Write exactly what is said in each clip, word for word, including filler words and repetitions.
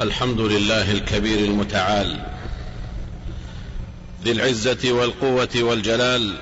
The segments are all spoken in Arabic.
الحمد لله الكبير المتعال ذي العزة والقوة والجلال،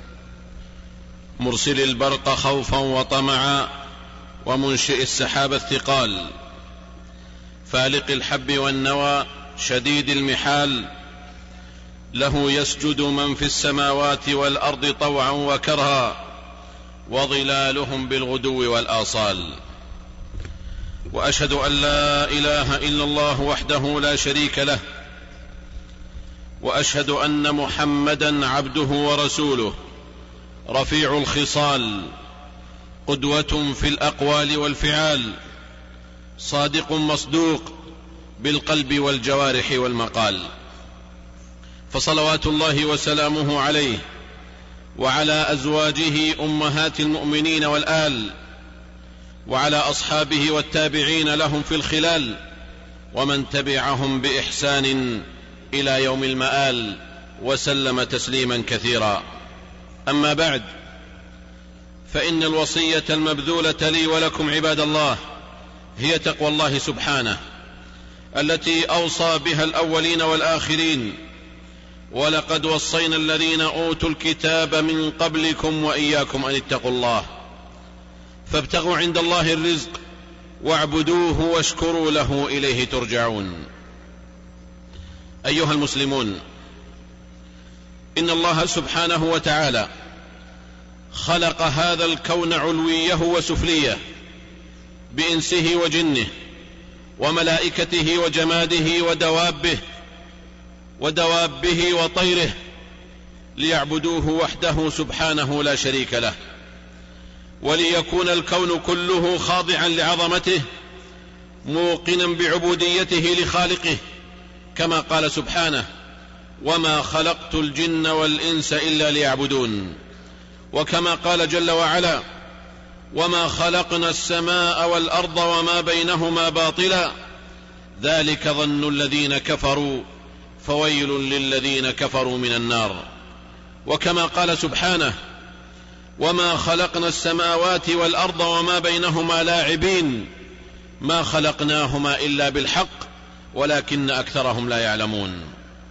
مرسل البرق خوفا وطمعا ومنشئ السحاب الثقال، فالق الحب والنوى شديد المحال، له يسجد من في السماوات والأرض طوعا وكرها وظلالهم بالغدو والآصال. وأشهد أن لا إله إلا الله وحده لا شريك له، وأشهد أن محمدا عبده ورسوله، رفيع الخصال، قدوة في الأقوال والفعال، صادق مصدوق بالقلب والجوارح والمقال، فصلوات الله وسلامه عليه وعلى أزواجه أمهات المؤمنين والآل، وعلى أصحابه والتابعين لهم في الخلال، ومن تبعهم بإحسان إلى يوم المآل، وسلم تسليما كثيرا. أما بعد، فإن الوصية المبذولة لي ولكم عباد الله هي تقوى الله سبحانه، التي أوصى بها الأولين والآخرين، ولقد وصينا الذين أوتوا الكتاب من قبلكم وإياكم أن اتقوا الله، فابتغوا عند الله الرزق واعبدوه واشكروا له إليه ترجعون. أيها المسلمون، إن الله سبحانه وتعالى خلق هذا الكون علويه وسفليه بإنسه وجنه وملائكته وجماده ودوابه ودوابه وطيره، ليعبدوه وحده سبحانه لا شريك له، وليكون الكون كله خاضعا لعظمته موقنا بعبوديته لخالقه، كما قال سبحانه: وما خلقت الجن والإنس إلا ليعبدون. وكما قال جل وعلا: وما خلقنا السماء والأرض وما بينهما باطلا ذلك ظن الذين كفروا فويل للذين كفروا من النار. وكما قال سبحانه: وما خلقنا السماوات والأرض وما بينهما لاعبين ما خلقناهما إلا بالحق ولكن أكثرهم لا يعلمون.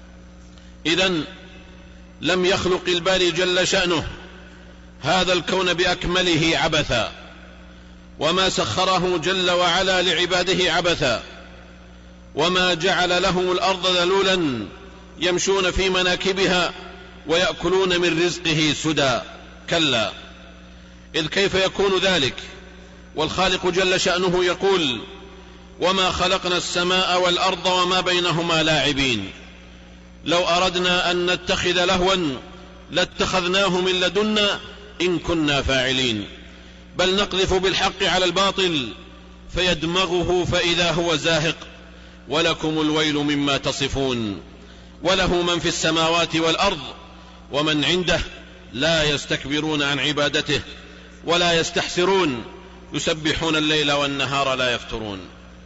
إذن لم يخلق الباري جل شأنه هذا الكون بأكمله عبثا، وما سخره جل وعلا لعباده عبثا، وما جعل لهم الأرض ذلولا يمشون في مناكبها ويأكلون من رزقه سدى، كلا، إذ كيف يكون ذلك والخالق جل شأنه يقول: وما خلقنا السماء والأرض وما بينهما لاعبين. لو أردنا أن نتخذ لهوا لاتخذناه من لدنا إن كنا فاعلين، بل نقذف بالحق على الباطل فيدمغه فإذا هو زاهق، ولكم الويل مما تصفون. وله من في السماوات والأرض ومن عنده لا يستكبرون عن عبادته ولا يستحسرون، يسبحون الليل والنهار لا يفترون.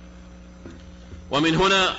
ومن هنا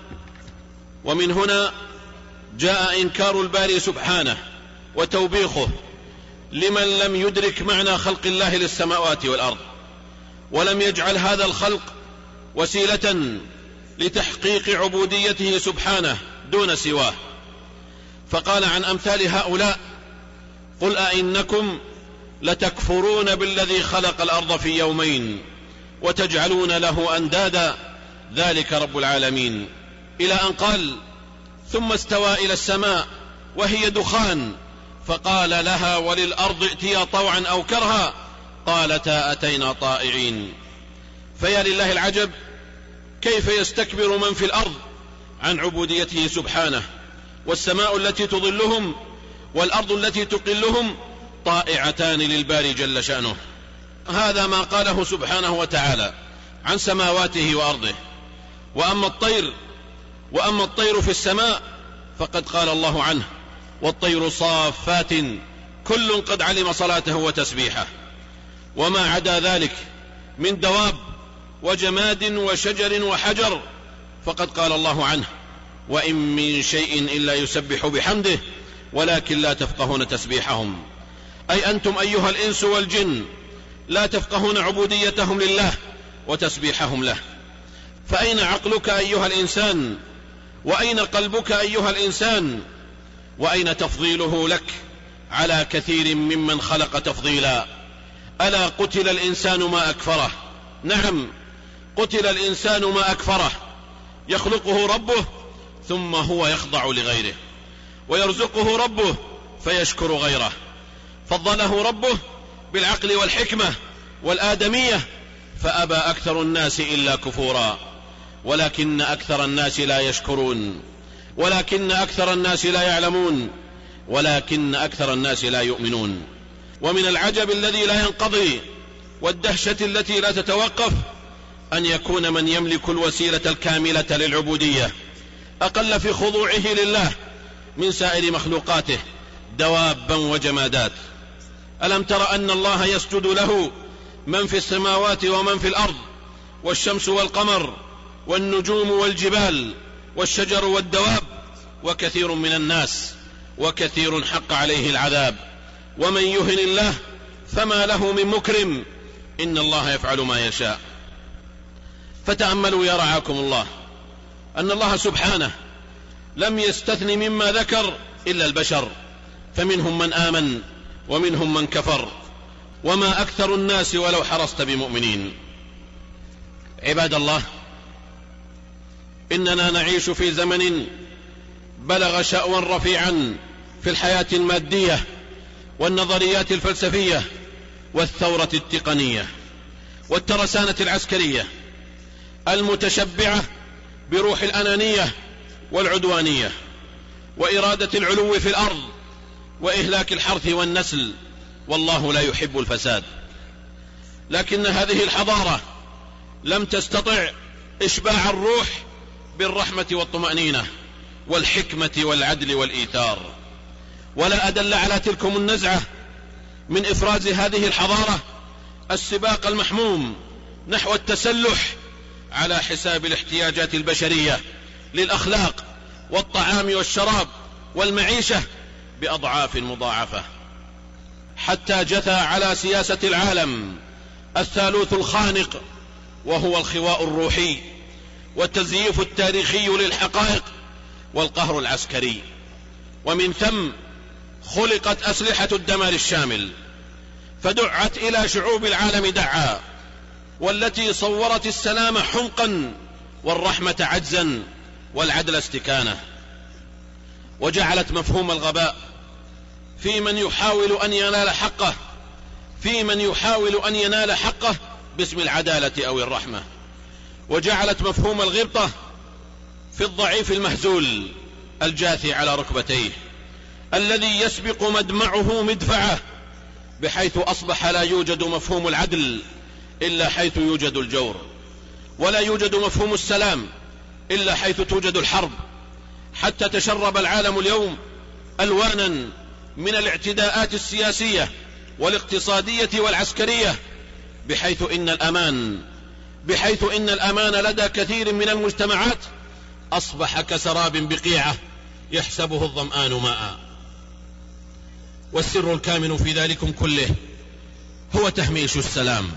ومن هنا جاء إنكار الباري سبحانه وتوبيخه لمن لم يدرك معنى خلق الله للسماوات والأرض، ولم يجعل هذا الخلق وسيلة لتحقيق عبوديته سبحانه دون سواه. فقال عن أمثال هؤلاء: قل أئنكم لتكفرون بالذي خلق الأرض في يومين وتجعلون له أندادا ذلك رب العالمين، إلى أن قال: ثم استوى إلى السماء وهي دخان فقال لها وللأرض ائتيا طوعا أو كرها قالتا أتينا طائعين. فيا لله العجب كيف يستكبر من في الأرض عن عبوديته سبحانه، والسماء التي تظلهم والأرض التي تقلهم طائعتان للباري جل شأنه. هذا ما قاله سبحانه وتعالى عن سماواته وأرضه. وأما الطير وأما الطير في السماء فقد قال الله عنه: والطير صافات كل قد علم صلاته وتسبيحه. وما عدا ذلك من دواب وجماد وشجر وحجر فقد قال الله عنه: وإن من شيء إلا يسبح بحمده ولكن لا تفقهون تسبيحهم. أي أنتم أيها الإنس والجن لا تفقهون عبوديتهم لله وتسبيحهم له. فأين عقلك أيها الإنسان؟ وأين قلبك أيها الإنسان؟ وأين تفضيله لك على كثير ممن خلق تفضيلا؟ ألا قتل الإنسان ما أكفره. نعم، قتل الإنسان ما أكفره. يخلقه ربه ثم هو يخضع لغيره، ويرزقه ربه فيشكر غيره. فضله ربه بالعقل والحكمة والآدمية، فأبى أكثر الناس إلا كفورا. ولكن أكثر الناس لا يشكرون، ولكن أكثر الناس لا يعلمون، ولكن أكثر الناس لا يؤمنون. ومن العجب الذي لا ينقضي والدهشة التي لا تتوقف أن يكون من يملك الوسيلة الكاملة للعبودية أقل في خضوعه لله من سائر مخلوقاته دوابا وجمادات. ألم تر أن الله يسجد له من في السماوات ومن في الأرض، والشمس والقمر والنجوم والجبال والشجر والدواب، وكثير من الناس، وكثير حق عليه العذاب. ومن يهن الله فما له من مكرم، إن الله يفعل ما يشاء. فتأملوا يا رعاكم الله أن الله سبحانه لم يستثن مما ذكر إلا البشر، فمنهم من آمن ومنهم من كفر، وما أكثر الناس ولو حرصت بمؤمنين. عباد الله، إننا نعيش في زمن بلغ شأوا رفيعا في الحياة المادية والنظريات الفلسفية والثورة التقنية والترسانة العسكرية المتشبعة بروح الأنانية والعدوانية وإرادة العلو في الأرض وإهلاك الحرث والنسل، والله لا يحب الفساد. لكن هذه الحضارة لم تستطع إشباع الروح بالرحمة والطمأنينة والحكمة والعدل والإيثار. ولا أدل على تلكم النزعة من إفراز هذه الحضارة السباق المحموم نحو التسلح على حساب الاحتياجات البشرية للأخلاق والطعام والشراب والمعيشة بأضعاف مضاعفة، حتى جثى على سياسة العالم الثالوث الخانق، وهو الخواء الروحي والتزييف التاريخي للحقائق والقهر العسكري. ومن ثم خلقت أسلحة الدمار الشامل، فدعت إلى شعوب العالم دعا، والتي صورت السلام حمقا والرحمة عجزا والعدل استكانة، وجعلت مفهوم الغباء في من يحاول أن ينال حقه في من يحاول أن ينال حقه باسم العدالة أو الرحمة، وجعلت مفهوم الغبطة في الضعيف المهزول الجاثي على ركبتيه، الذي يسبق مدمعه مدفعه، بحيث أصبح لا يوجد مفهوم العدل إلا حيث يوجد الجور، ولا يوجد مفهوم السلام إلا حيث توجد الحرب، حتى تشرب العالم اليوم ألوانا من الاعتداءات السياسية والاقتصادية والعسكرية، بحيث إن الأمان بحيث إن الأمان لدى كثير من المجتمعات أصبح كسراب بقيعة يحسبه الظمآن ماء. والسر الكامن في ذلكم كله هو تهميش السلام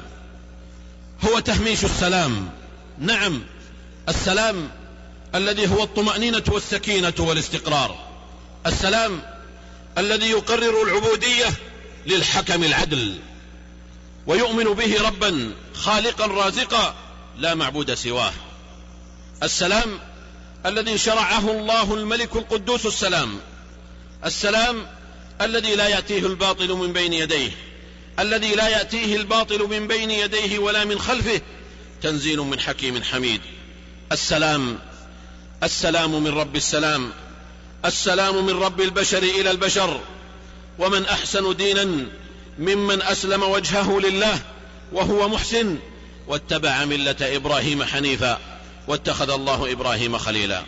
هو تهميش السلام نعم، السلام الذي هو الطمأنينة والسكينة والاستقرار، السلام الذي يقرر العبودية للحكم العدل ويؤمن به ربا خالقا رازقا لا معبود سواه، السلام الذي شرعه الله الملك القدوس السلام، السلام الذي لا يأتيه الباطل من بين يديه الذي لا يأتيه الباطل من بين يديه ولا من خلفه، تنزيل من حكيم حميد. السلام السلام من رب السلام، السلام من رب البشر إلى البشر. ومن أحسن دينا ممن أسلم وجهه لله وهو محسن واتبع ملة إبراهيم حنيفا واتخذ الله إبراهيم خليلا.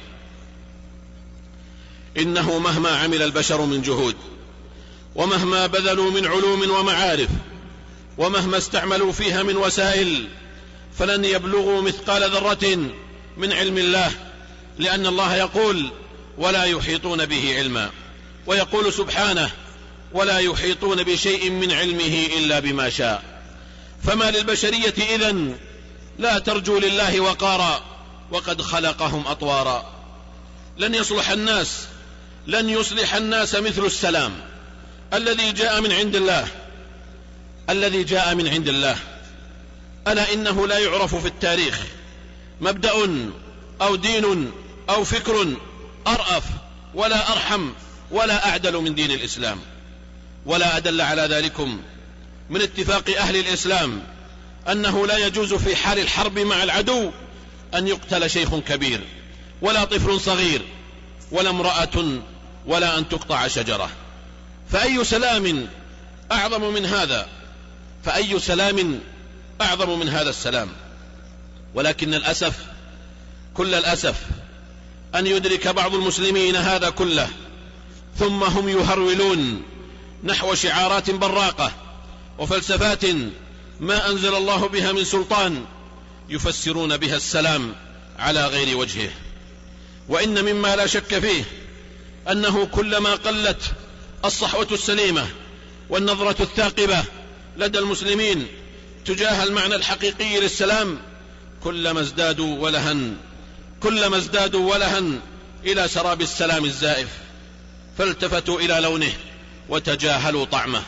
إنه مهما عمل البشر من جهود، ومهما بذلوا من علوم ومعارف، ومهما استعملوا فيها من وسائل، فلن يبلغوا مثقال ذرة من علم الله، لأن الله يقول ولا يحيطون به علما، ويقول سبحانه ولا يحيطون بشيء من علمه إلا بما شاء. فما للبشرية إذن لا ترجو لله وقارا وقد خلقهم أطوارا. لن يصلح الناس لن يصلح الناس مثل السلام الذي جاء من عند الله الذي جاء من عند الله ألا إنه لا يعرف في التاريخ مبدأ أو دين أو فكر أرأف ولا أرحم ولا أعدل من دين الإسلام. ولا أدل على ذلكم من اتفاق أهل الإسلام أنه لا يجوز في حال الحرب مع العدو أن يقتل شيخ كبير ولا طفل صغير ولا امرأة ولا أن تقطع شجرة. فأي سلام أعظم من هذا فأي سلام أعظم من هذا السلام. ولكن الأسف كل الأسف أن يدرك بعض المسلمين هذا كله ثم هم يهرولون نحو شعارات براقة وفلسفات ما أنزل الله بها من سلطان يفسرون بها السلام على غير وجهه. وإن مما لا شك فيه أنه كلما قلت الصحوة السليمة والنظرة الثاقبة لدى المسلمين تجاه المعنى الحقيقي للسلام كلما ازدادوا ولها كلما ازدادوا ولها إلى سراب السلام الزائف، فالتفتوا إلى لونه وتجاهلوا طعمه.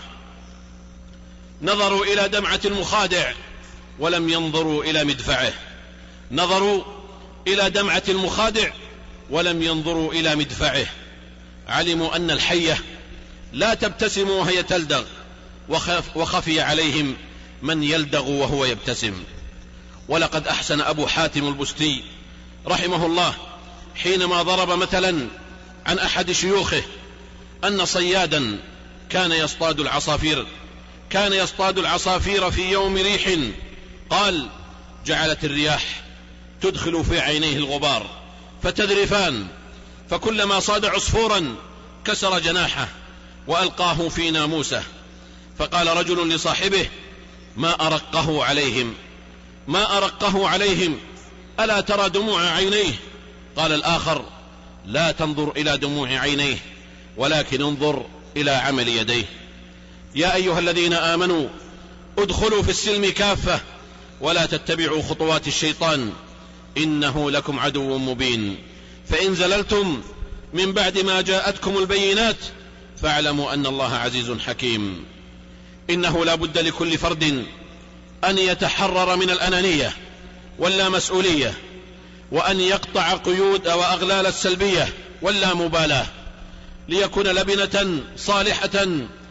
نظروا إلى دمعة المخادع ولم ينظروا إلى مدفعه نظروا إلى دمعة المخادع ولم ينظروا إلى مدفعه. علموا أن الحية لا تبتسم وهي تلدغ، وخف وخفي عليهم من يلدغ وهو يبتسم. ولقد أحسن أبو حاتم البستي رحمه الله حينما ضرب مثلا عن أحد شيوخه أن صيادا كان يصطاد العصافير كان يصطاد العصافير في يوم ريح، قال: جعلت الرياح تدخل في عينيه الغبار فتذرفان، فكلما صاد عصفورا كسر جناحه وألقاه في ناموسه. فقال رجل لصاحبه: ما أرقه عليهم ما أرقه عليهم ألا ترى دموع عينيه؟ قال الآخر: لا تنظر إلى دموع عينيه ولكن انظر إلى عمل يديه. يا أيها الذين آمنوا ادخلوا في السلم كافة ولا تتبعوا خطوات الشيطان إنه لكم عدو مبين، فإن زللتم من بعد ما جاءتكم البينات فاعلموا أن الله عزيز حكيم. إنه لا بد لكل فرد أن يتحرر من الأنانية واللامسؤولية، وأن يقطع قيود وأغلال السلبية واللامبالاة، ليكون لبنة صالحة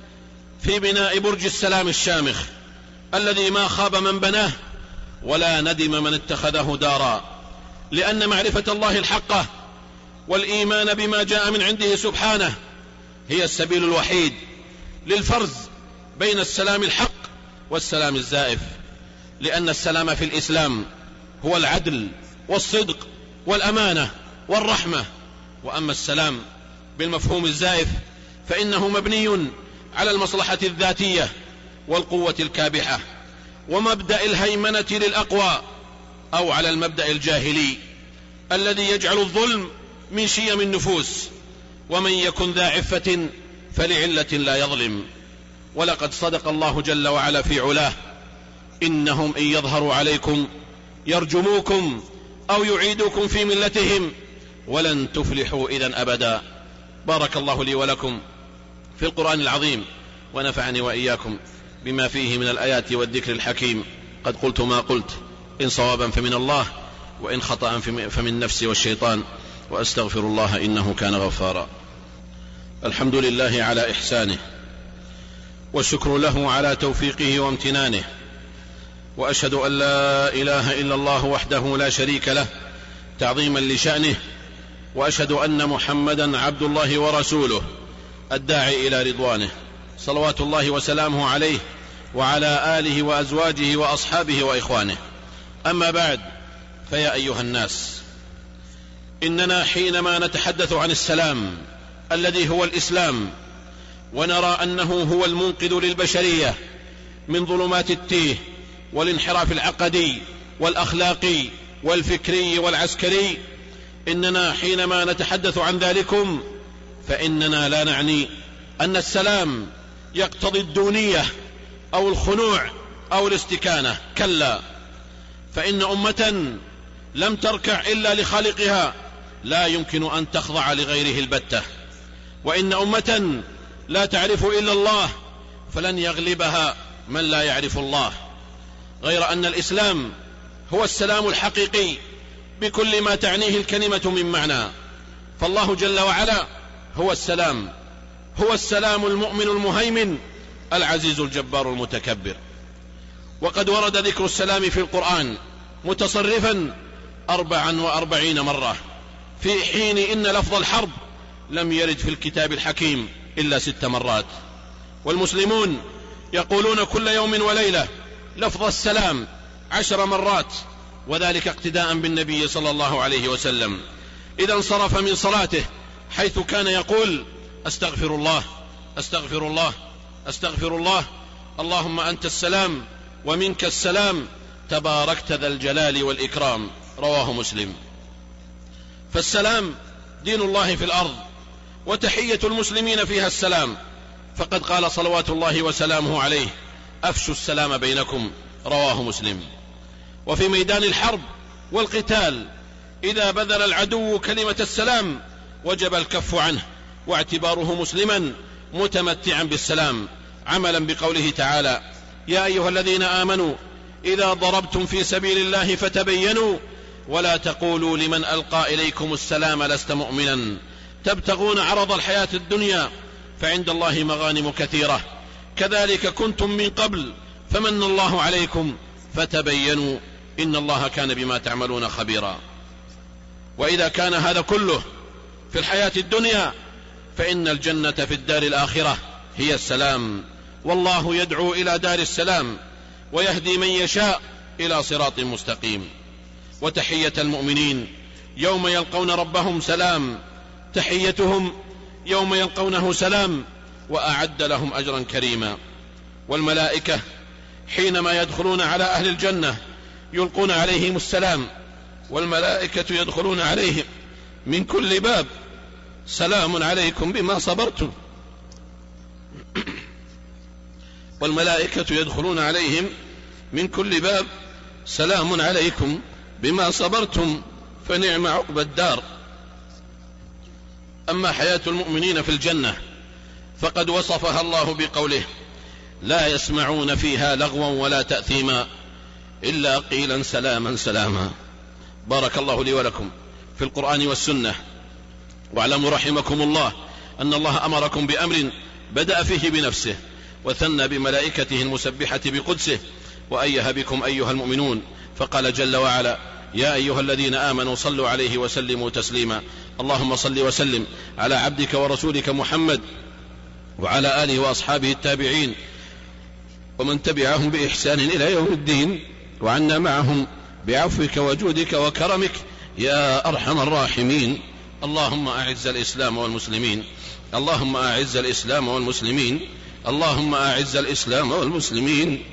في بناء برج السلام الشامخ الذي ما خاب من بناه ولا ندم من اتخذه دارا. لأن معرفة الله الحقة والإيمان بما جاء من عنده سبحانه هي السبيل الوحيد للفرز بين السلام الحق والسلام الزائف. لأن السلام في الإسلام هو العدل والصدق والأمانة والرحمة. وأما السلام بالمفهوم الزائف فإنه مبني على المصلحة الذاتية والقوة الكابحة ومبدأ الهيمنة للأقوى، أو على المبدأ الجاهلي الذي يجعل الظلم من شيم النفوس، ومن يكن ذا عفة فلعلة لا يظلم. ولقد صدق الله جل وعلا في علاه: إنهم إن يظهروا عليكم يرجموكم أو يعيدوكم في ملتهم ولن تفلحوا إذن أبدا. بارك الله لي ولكم في القرآن العظيم، ونفعني وإياكم بما فيه من الآيات والذكر الحكيم. قد قلت ما قلت، إن صوابا فمن الله وإن خطأ فمن نفسي والشيطان، وأستغفر الله إنه كان غفارا. الحمد لله على إحسانه، والشكر له على توفيقه وامتنانه، وأشهد أن لا إله إلا الله وحده لا شريك له تعظيما لشأنه، وأشهد أن محمدا عبد الله ورسوله الداعي إلى رضوانه، صلوات الله وسلامه عليه وعلى آله وأزواجه وأصحابه وإخوانه. أما بعد، فيا أيها الناس، إننا حينما نتحدث عن السلام الذي هو الإسلام، ونرى أنه هو المنقذ للبشرية من ظلمات التيه والانحراف العقدي والأخلاقي والفكري والعسكري، إننا حينما نتحدث عن ذلكم فإننا لا نعني أن السلام يقتضي الدونية أو الخنوع أو الاستكانة، كلا، فإن أمة لم تركع إلا لخالقها لا يمكن أن تخضع لغيره البتة. وإن أمة لا تعرف إلا الله فلن يغلبها من لا يعرف الله، غير أن الإسلام هو السلام الحقيقي بكل ما تعنيه الكلمة من معنى. فالله جل وعلا هو السلام، هو السلام المؤمن المهيمن العزيز الجبار المتكبر. وقد ورد ذكر السلام في القرآن متصرفا أربعا وأربعين مرة، في حين إن لفظ الحرب لم يرد في الكتاب الحكيم إلا ست مرات. والمسلمون يقولون كل يوم وليلة لفظ السلام عشر مرات، وذلك اقتداء بالنبي صلى الله عليه وسلم إذا انصرف من صلاته، حيث كان يقول أستغفر الله أستغفر الله أستغفر الله، اللهم أنت السلام ومنك السلام تباركت ذا الجلال والإكرام. رواه مسلم. فالسلام دين الله في الأرض، وتحية المسلمين فيها السلام، فقد قال صلوات الله وسلامه عليه أفشوا السلام بينكم. رواه مسلم. وفي ميدان الحرب والقتال إذا بذل العدو كلمة السلام وجب الكف عنه واعتباره مسلما متمتعا بالسلام، عملا بقوله تعالى يا أيها الذين آمنوا إذا ضربتم في سبيل الله فتبينوا ولا تقولوا لمن ألقى إليكم السلام لست مؤمنا تبتغون عرض الحياة الدنيا فعند الله مغانم كثيرة كذلك كنتم من قبل فمن الله عليكم فتبينوا إن الله كان بما تعملون خبيرا. وإذا كان هذا كله في الحياة الدنيا فإن الجنة في الدار الآخرة هي السلام، والله يدعو إلى دار السلام ويهدي من يشاء إلى صراط مستقيم. وتحية المؤمنين يوم يلقون ربهم سلام، تحيتهم يوم يلقونه سلام، وأعد لهم أجرا كريما. والملائكة حينما يدخلون على أهل الجنة يلقون عليهم السلام، والملائكة يدخلون عليهم من كل باب سلام عليكم بما صبرتم والملائكة يدخلون عليهم من كل باب سلام عليكم بما صبرتم فنعم عقبى الدار. أما حياة المؤمنين في الجنة فقد وصفها الله بقوله لا يسمعون فيها لغوا ولا تأثيما إلا قيلا سلاما سلاما. بارك الله لي ولكم في القرآن والسنة، واعلموا رحمكم الله أن الله أمركم بأمر بدأ فيه بنفسه وثنى بملائكته المسبحة بقدسه وأيه بكم أيها المؤمنون، فقال جل وعلا يا أيها الذين آمنوا صلوا عليه وسلموا تسليما. اللهم صل وسلم على عبدك ورسولك محمد وعلى آله وأصحابه التابعين ومن تبعهم بإحسان إلى يوم الدين، وعنا معهم بعفوك وجودك وكرمك يا أرحم الراحمين. اللهم أعز الإسلام والمسلمين اللهم أعز الإسلام والمسلمين اللهم أعز الإسلام والمسلمين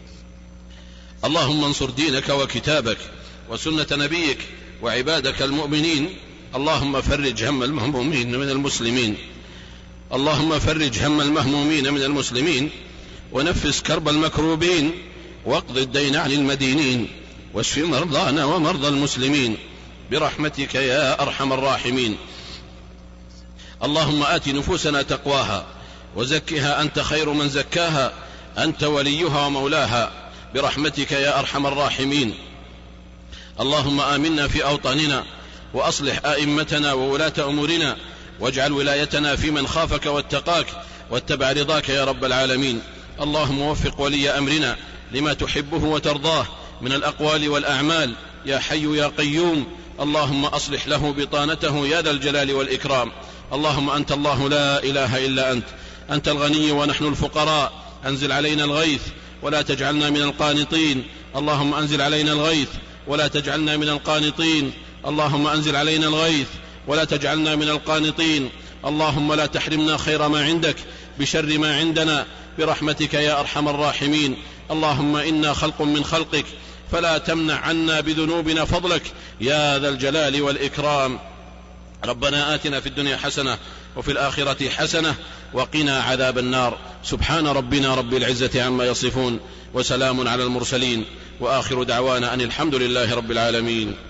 اللهم انصر دينك وكتابك وسنة نبيك وعبادك المؤمنين. اللهم فرج هم المهمومين من المسلمين اللهم فرج هم المهمومين من المسلمين ونفس كرب المكروبين واقض الدين عن المدينين واشف مرضانا ومرضى المسلمين برحمتك يا أرحم الراحمين. اللهم آت نفوسنا تقواها وزكها أنت خير من زكاها أنت وليها ومولاها برحمتك يا أرحم الراحمين. اللهم آمنا في أوطاننا وأصلح آئمتنا وولاة أمورنا واجعل ولايتنا في من خافك واتقاك واتبع رضاك يا رب العالمين. اللهم وفق ولي أمرنا لما تحبه وترضاه من الأقوال والأعمال يا حي يا قيوم. اللهم أصلح له بطانته يا ذا الجلال والإكرام. اللهم أنت الله لا إله إلا أنت أنت الغني ونحن الفقراء، أنزل علينا الغيث ولا تجعلنا من القانطين. اللهم أنزل علينا الغيث ولا تجعلنا من القانطين. اللهم أنزل علينا الغيث ولا تجعلنا من القانطين. اللهم لا تحرمنا خير ما عندك بشر ما عندنا برحمتك يا أرحم الراحمين. اللهم إنا خلق من خلقك فلا تمنع عنا بذنوبنا فضلك يا ذا الجلال والإكرام. ربنا آتنا في الدنيا حسنة وفي الآخرة حسنة وقنا عذاب النار. سبحان ربنا رب العزة عما يصفون وسلام على المرسلين وآخر دعوانا أن الحمد لله رب العالمين.